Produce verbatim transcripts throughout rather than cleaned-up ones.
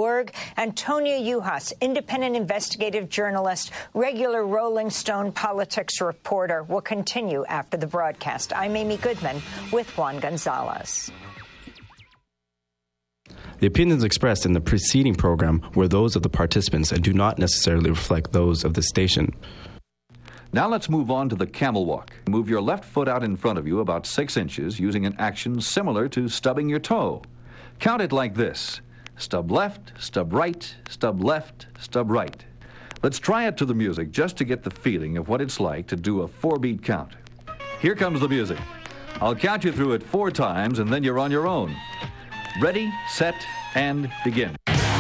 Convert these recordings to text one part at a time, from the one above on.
org. Antonia Yuhas, independent investigative journalist, regular Rolling Stone politics reporter, will continue after the broadcast. I'm Amy Goodman with Juan Gonzalez. The opinions expressed in the preceding program were those of the participants and do not necessarily reflect those of the station. Now let's move on to the camel walk. Move your left foot out in front of you about six inches using an action similar to stubbing your toe. Count it like this: stub left, stub right, stub left, stub right. Let's try it to the music just to get the feeling of what it's like to do a four-beat count. Here comes the music. I'll count you through it four times and then you're on your own. Ready, set, and begin.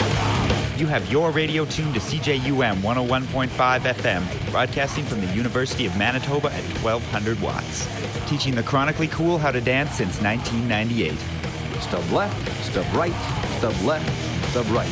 You have your radio tuned to C J U M one oh one point five F M, broadcasting from the University of Manitoba at twelve hundred watts. Teaching the chronically cool how to dance since nineteen ninety-eight. Stub left, stub right, stub left, stub right.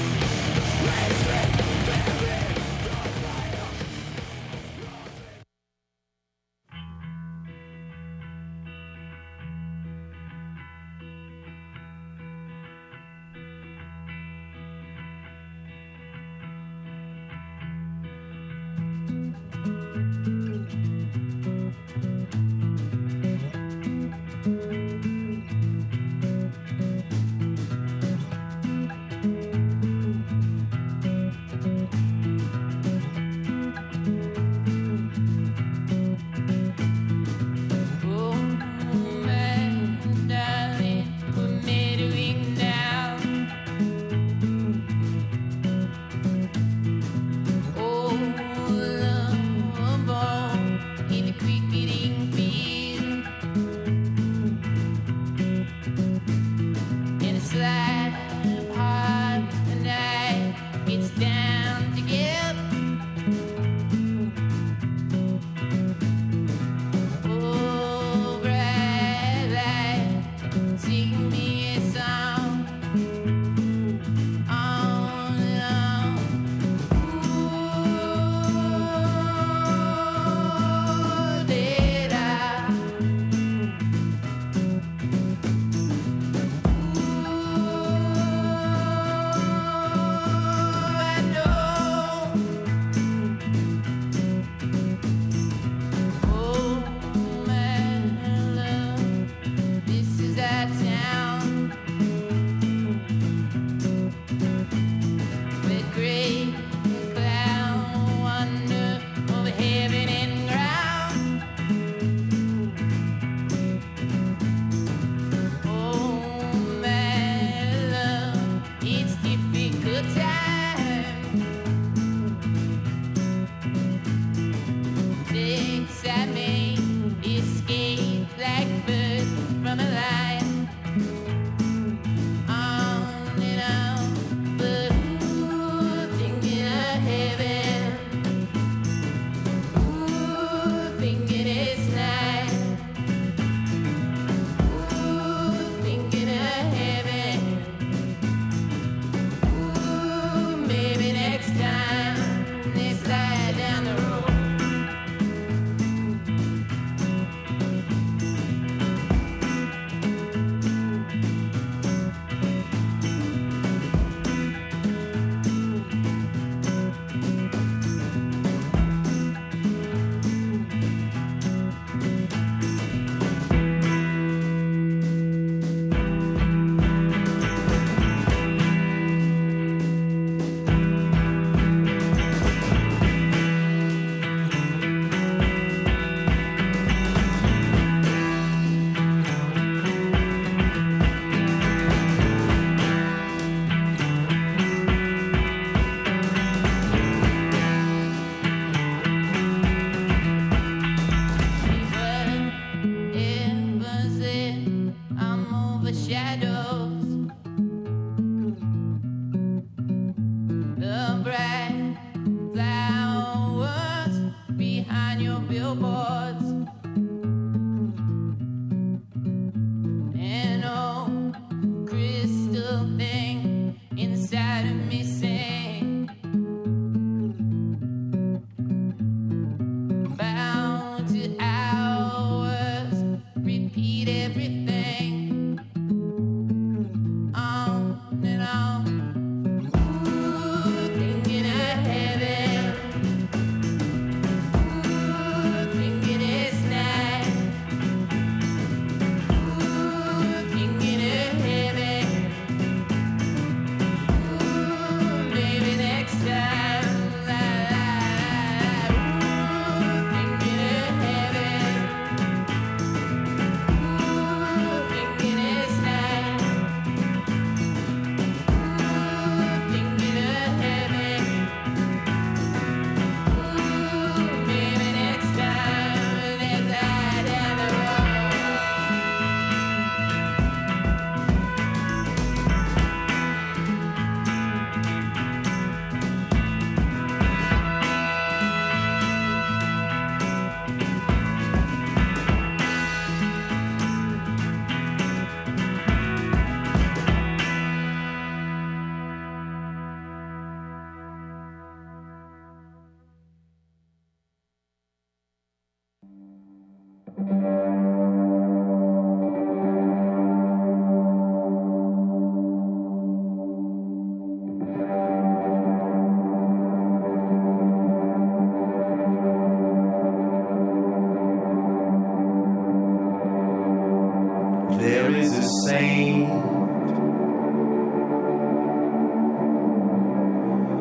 everything on and on.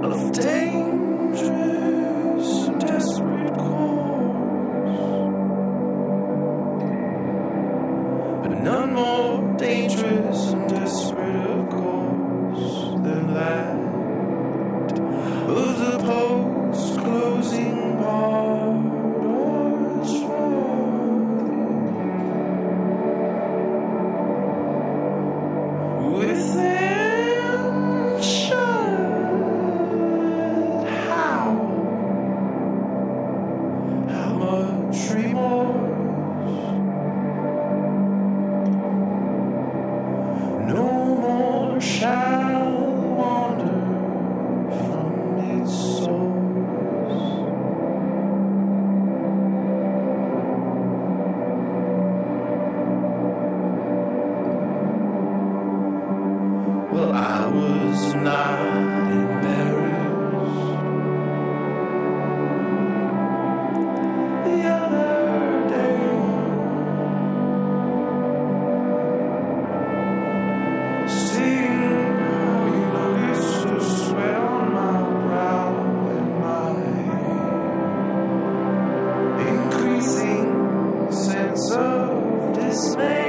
of dangerous and desperate course, but none more dangerous and desperate of course than that of the post-closing bars within shut. How, how much remorse? No more shall wander from its source. Well, I was not embarrassed the other day, seeing how you noticed the sweat on my brow and my increasing sense of dismay.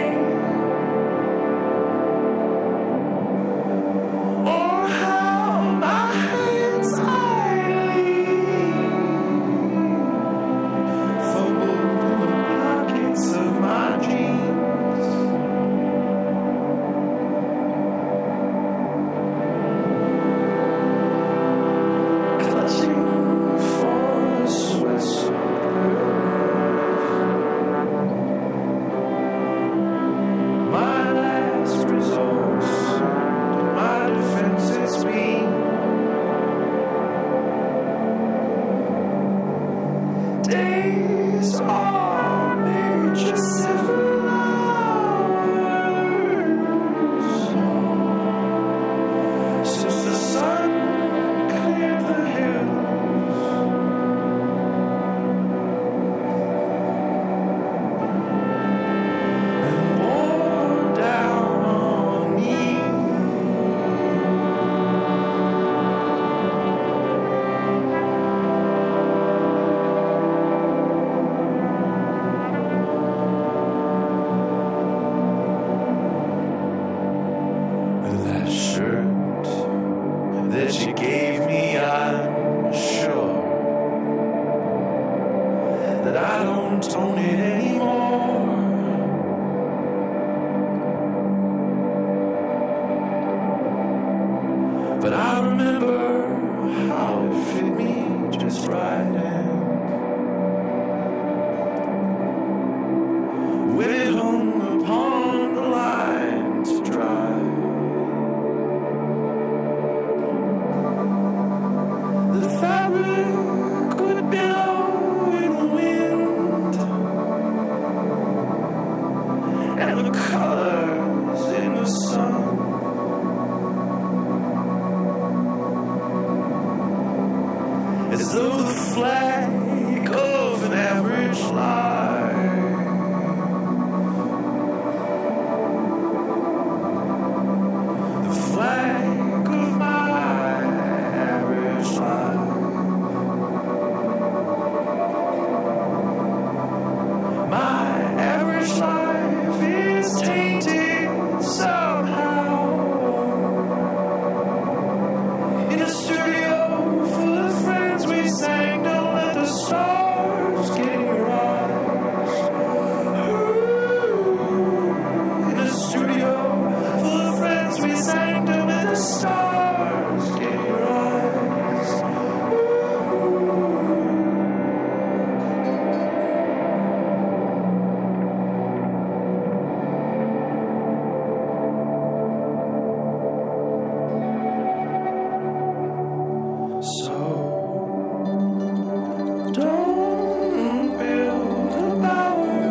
Or how my hands idly fumbled in the pockets of my jeans, clutching for a sweat-soaked my last resource, to my defense it's been. Days are made just several hours since the sun cleared the hills, and bore down on me. That shirt that you gave me, I'm sure that I don't own it anymore. But I remember how it fit me just right, and when it hung upon the line to dry, the fabric would billow in the wind, and the colors in the sun as though the flag of an average life the flag of my average life. My average life is tainted somehow in a studio full of friends. We sang "Don't Let the Stars Get in Your Eyes." Ooh. In a studio full of friends, we sang "Don't Let the Stars Get in Your Eyes." So don't build a bower,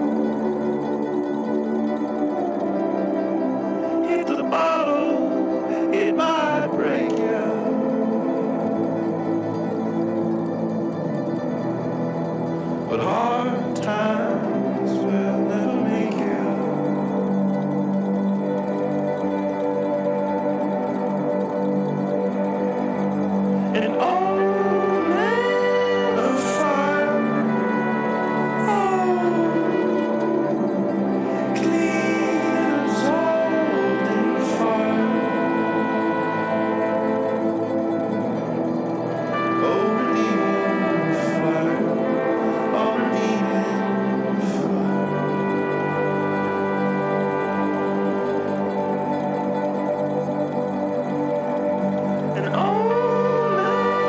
hit the bottle, it might break you. But hard times will never make you. an old man of fire. Oh, clean and absorbed in fire. Oh, redeeming fire. Oh, redeeming fire. An old man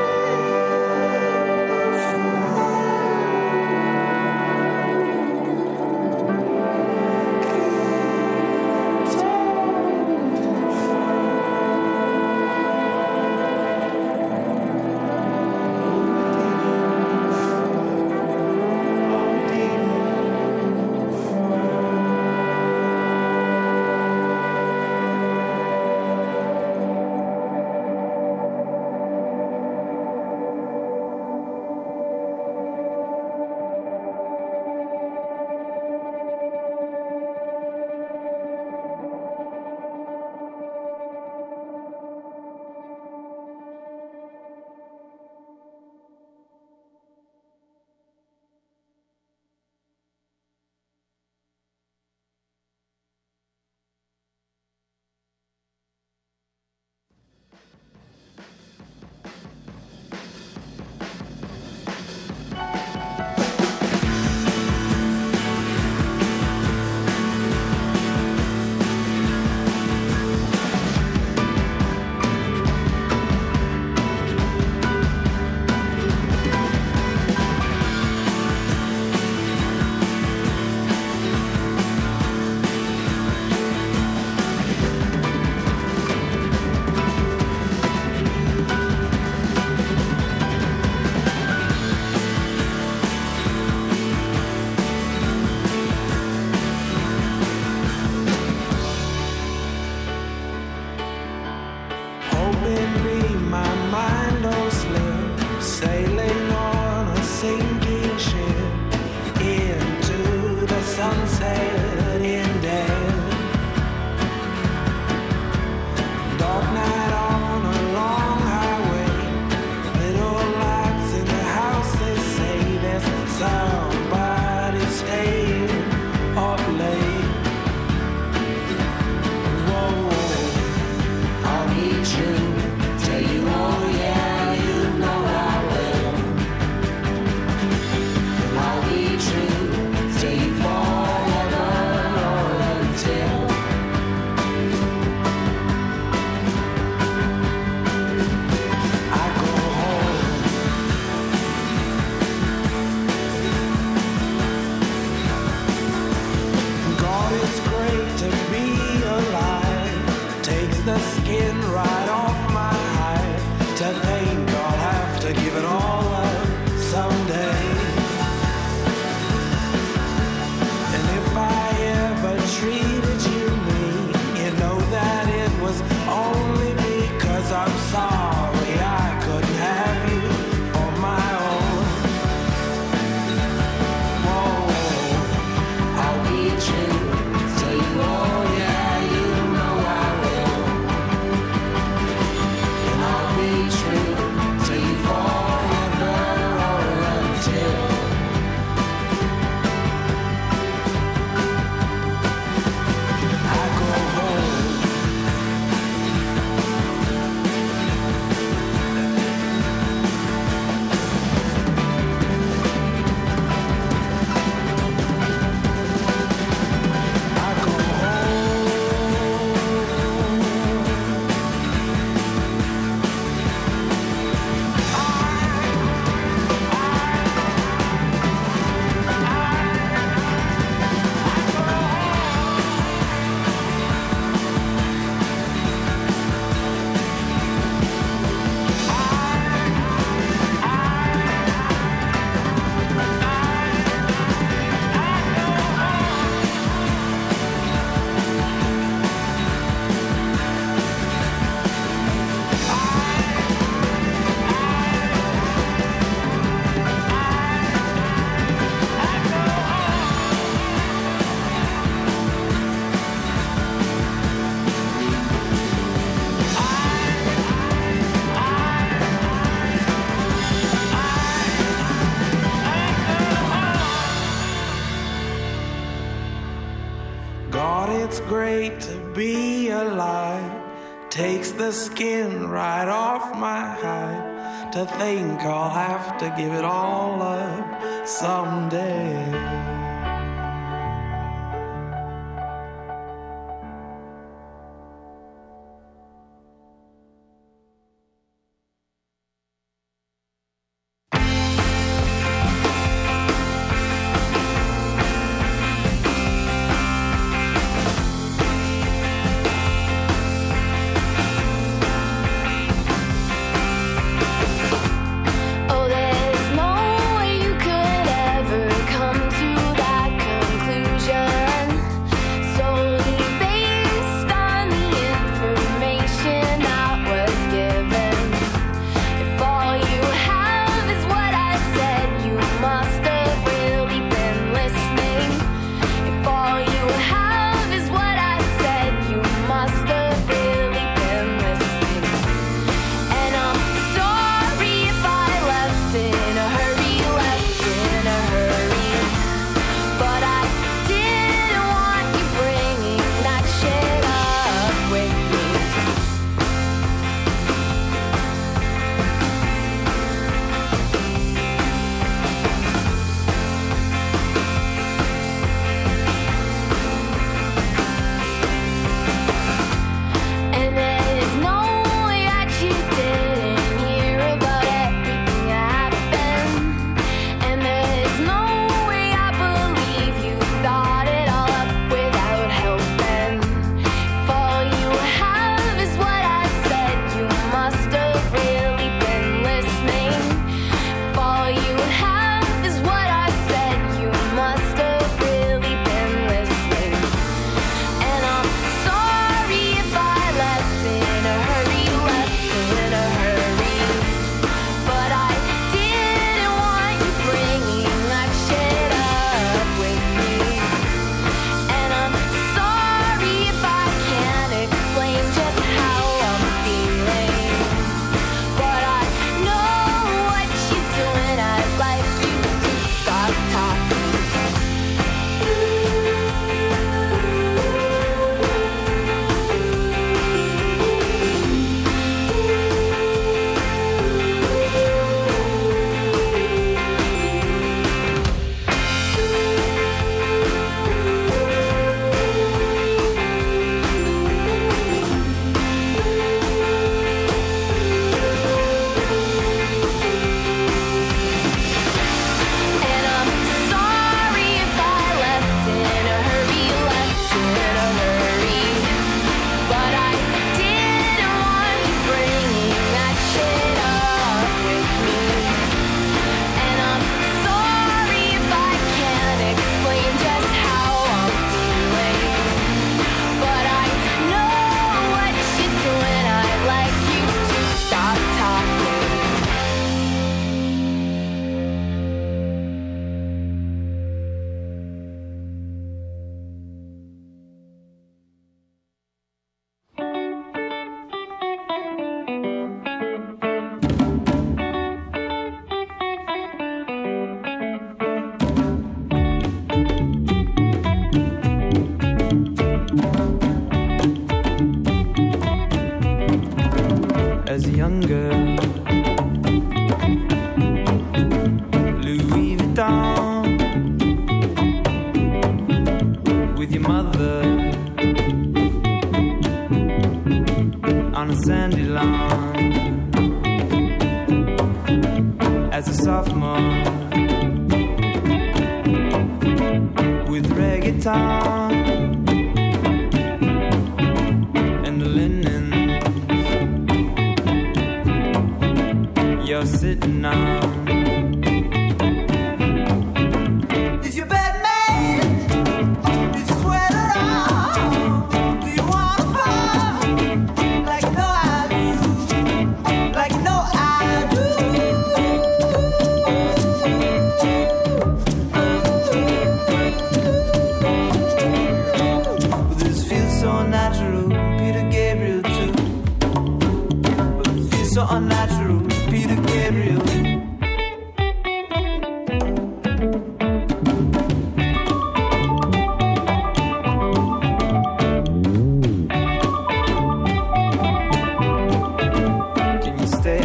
takes the skin right off my hide to think I'll have to give it all up someday.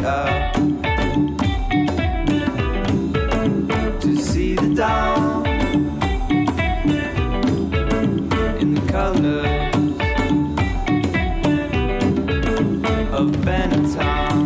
up to see the dawn in the colors of Benetton.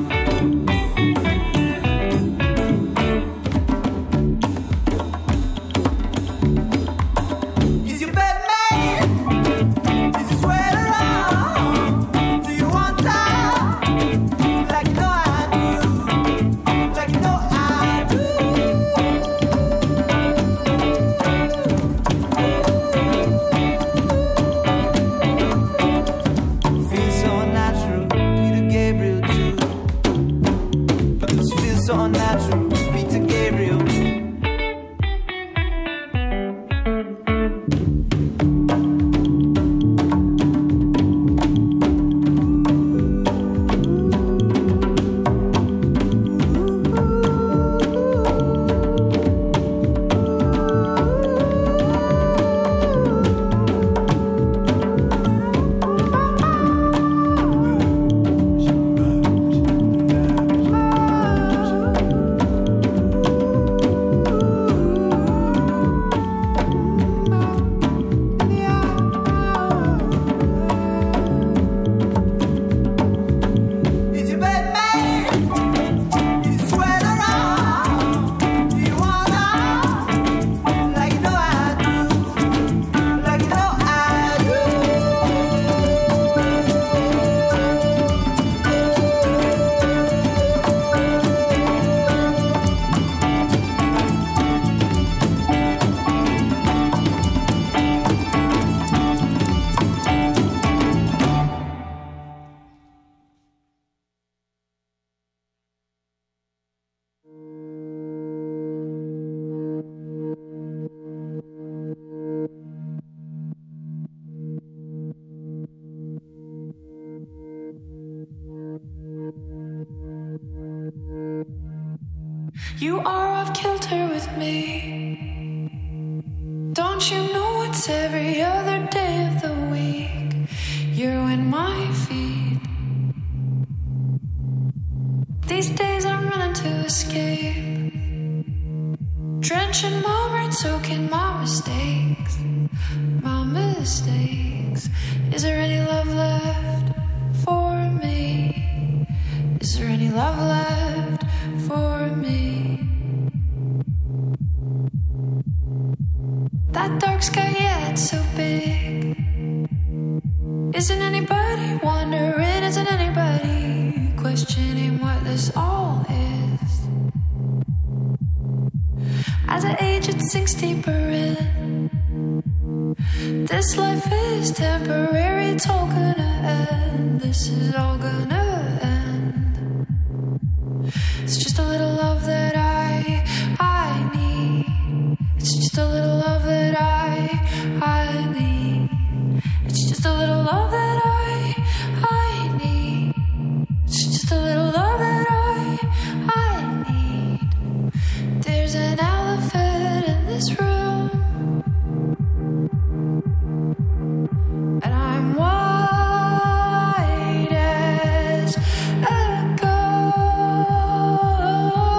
You are off kilter with me. Don't you know it's every other day of the week? You're in my feet. These days I'm running to escape, drenching my brain, soaking my mistakes, my mistakes. Is there any love left for me? Is there any love left for me? That dark sky, yeah, it's so big. Isn't anybody wondering? Isn't anybody questioning what this all is? As I age, it sinks deeper in. This life is temporary, it's all gonna end. This is all gonna end. It's just a little love that I, I need. It's just a little love that I, I need. It's just a little love that I, I need. It's just a little love that I, I need. There's an elephant in this room, and I'm white as a ghost.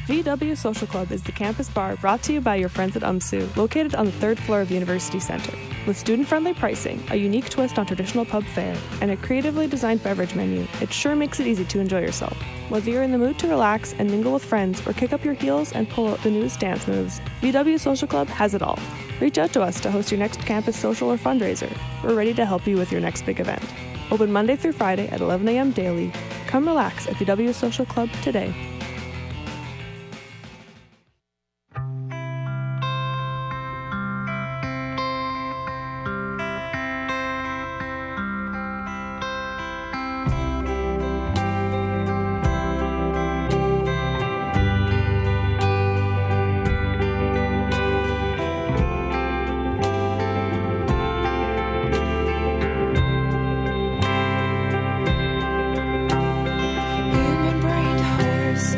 V W Social Club is the campus bar brought to you by your friends at U M S U, located on the third floor of the University Center. With student-friendly pricing, a unique twist on traditional pub fare, and a creatively designed beverage menu, it sure makes it easy to enjoy yourself. Whether you're in the mood to relax and mingle with friends or kick up your heels and pull out the newest dance moves, V W Social Club has it all. Reach out to us to host your next campus social or fundraiser. We're ready to help you with your next big event. Open Monday through Friday at eleven a.m. daily. Come relax at V W Social Club today. Human brain horse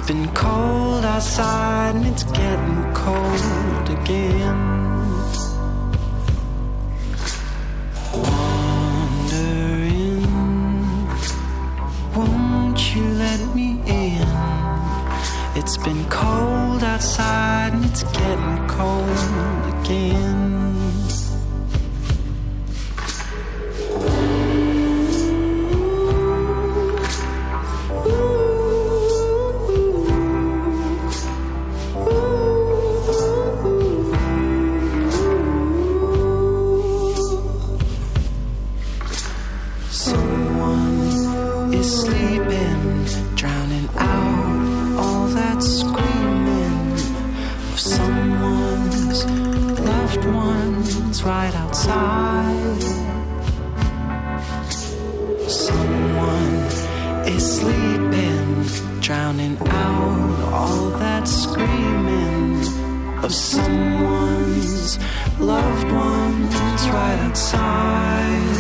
been cold outside and it's getting cold again. Wondering, won't you let me in? It's been cold outside and it's getting cold again. Right outside, someone is sleeping, drowning out all that screaming of someone's loved ones right outside.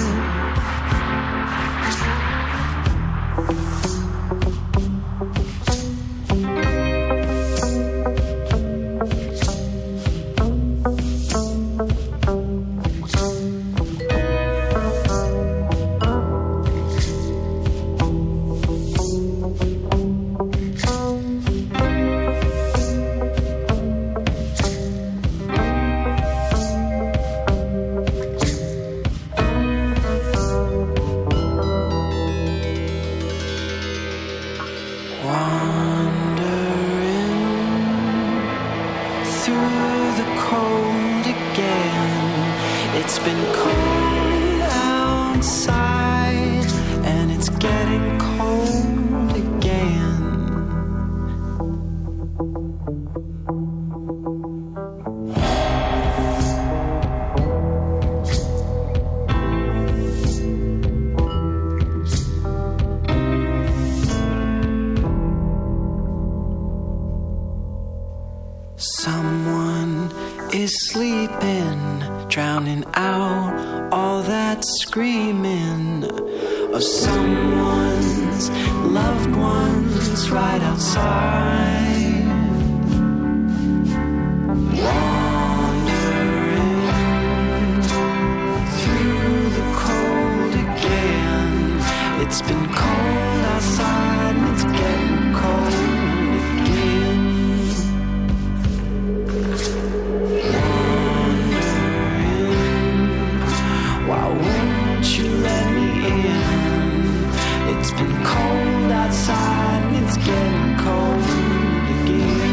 Someone is sleeping, drowning out all that screaming of someone's loved ones right outside. Wandering through the cold again. It's been cold outside and it's getting cold again. Why won't you let me in? It's been cold outside and it's getting cold again.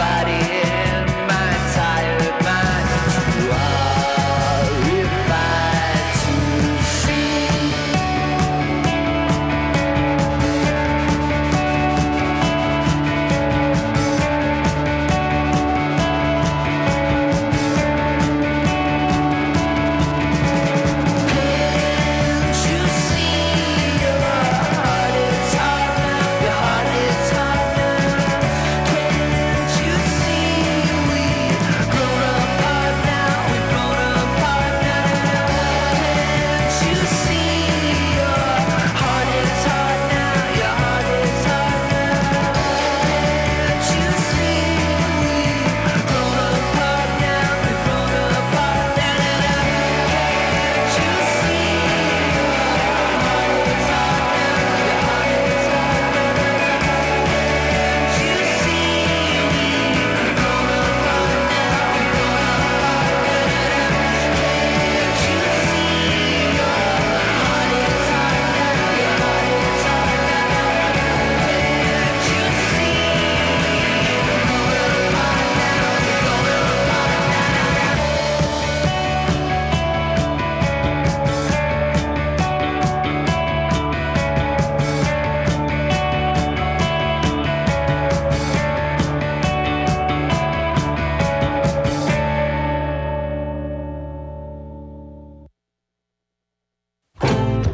Body and my tired mind. You are refined.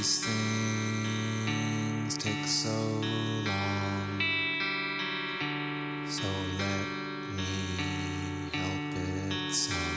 these things take so long, so let me help it some.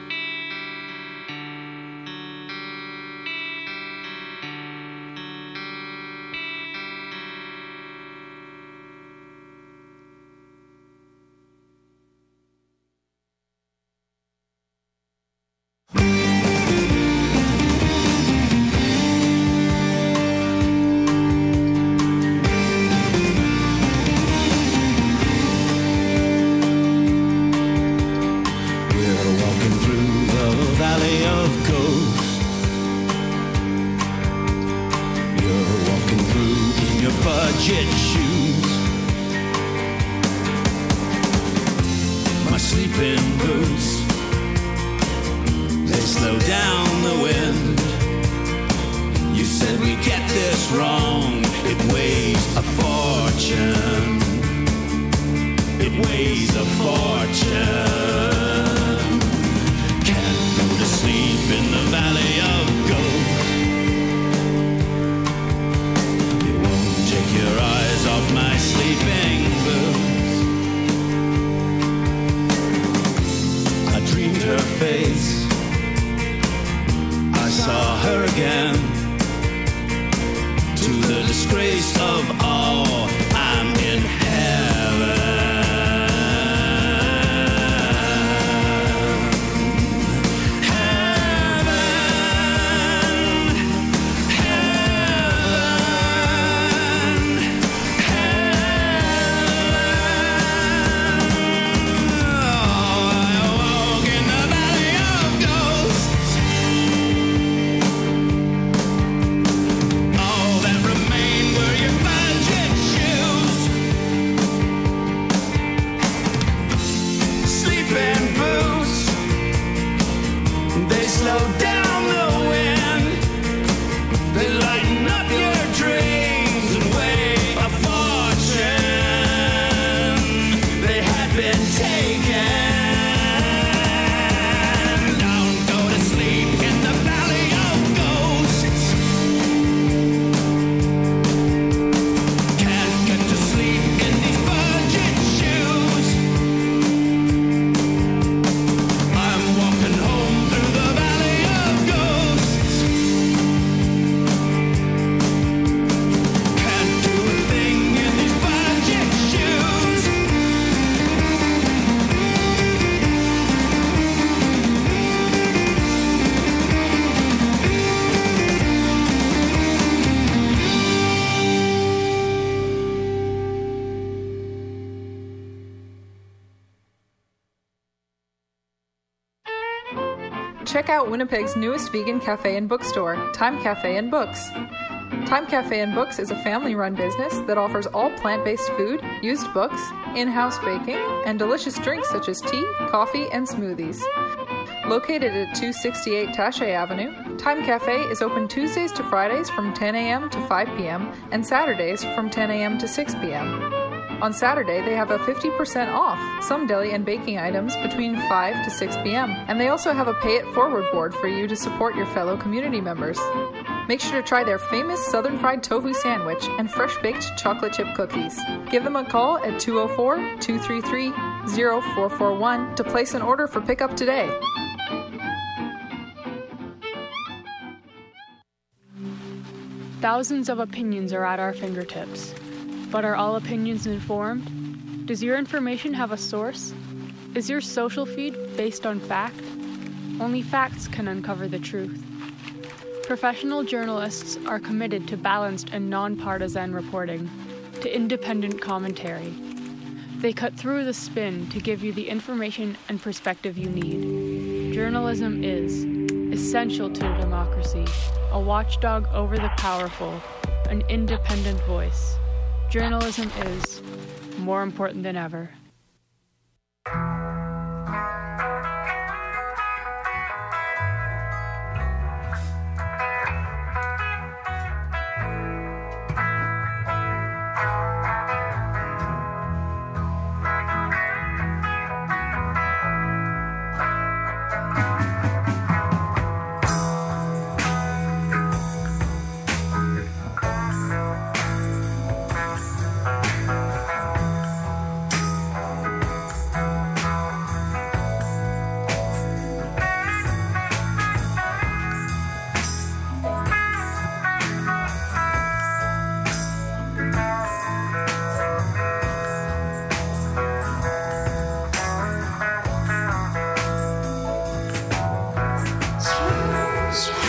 Check out Winnipeg's newest vegan cafe and bookstore, Time Cafe and Books. Time Cafe and Books is a family-run business that offers all plant-based food, used books, in-house baking, and delicious drinks such as tea, coffee, and smoothies. Located at two sixty-eight Taché Avenue, Time Cafe is open Tuesdays to Fridays from ten a.m. to five p.m. and Saturdays from ten a.m. to six p.m. On Saturday, they have a fifty percent off some deli and baking items between five to six p.m. And they also have a Pay It Forward board for you to support your fellow community members. Make sure to try their famous Southern Fried Tofu Sandwich and fresh-baked chocolate chip cookies. Give them a call at two oh four, two three three, oh four four one to place an order for pickup today. Thousands of opinions are at our fingertips. But are all opinions informed? Does your information have a source? Is your social feed based on fact? Only facts can uncover the truth. Professional journalists are committed to balanced and nonpartisan reporting, to independent commentary. They cut through the spin to give you the information and perspective you need. Journalism is essential to democracy, a watchdog over the powerful, an independent voice. Journalism is more important than ever. is